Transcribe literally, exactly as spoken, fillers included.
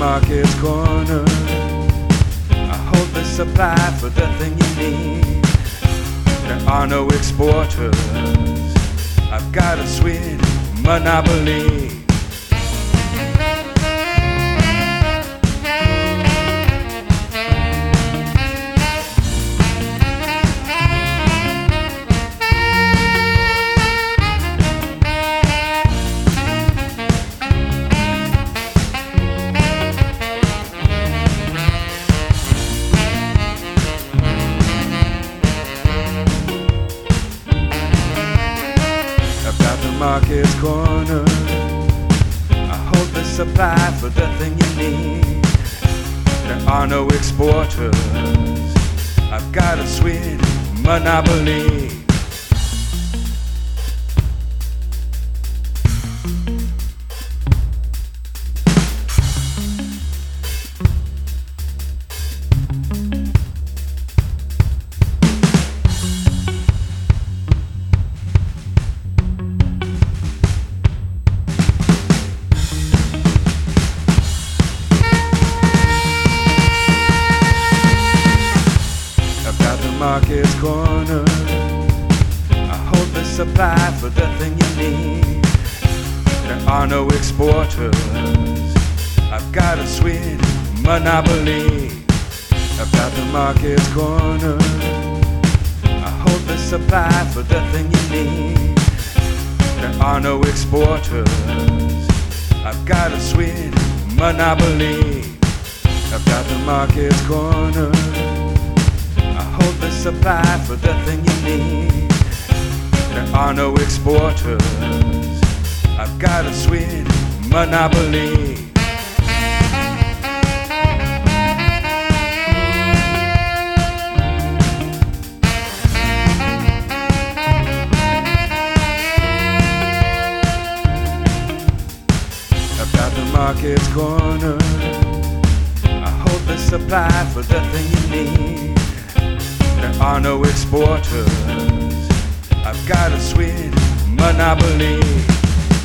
market's corner. I hold the supply for the thing you need. There are no exporters. I've got a sweet monopoly. Market's corner. I hold the supply for the thing you need. There are no exporters. I've got a sweet monopoly. Market's corner. I hold the supply for the thing you need. There are no exporters. I've got a sweet monopoly. About the market's corner. I hold the supply for the thing you need. There are no exporters. I've got a sweet monopoly. About the market's corner. Hold the supply for the thing you need. There are no exporters. I've got a sweet monopoly. About the market's corner. I hold the supply for the thing you need. There are no exporters. I've got a sweet monopoly.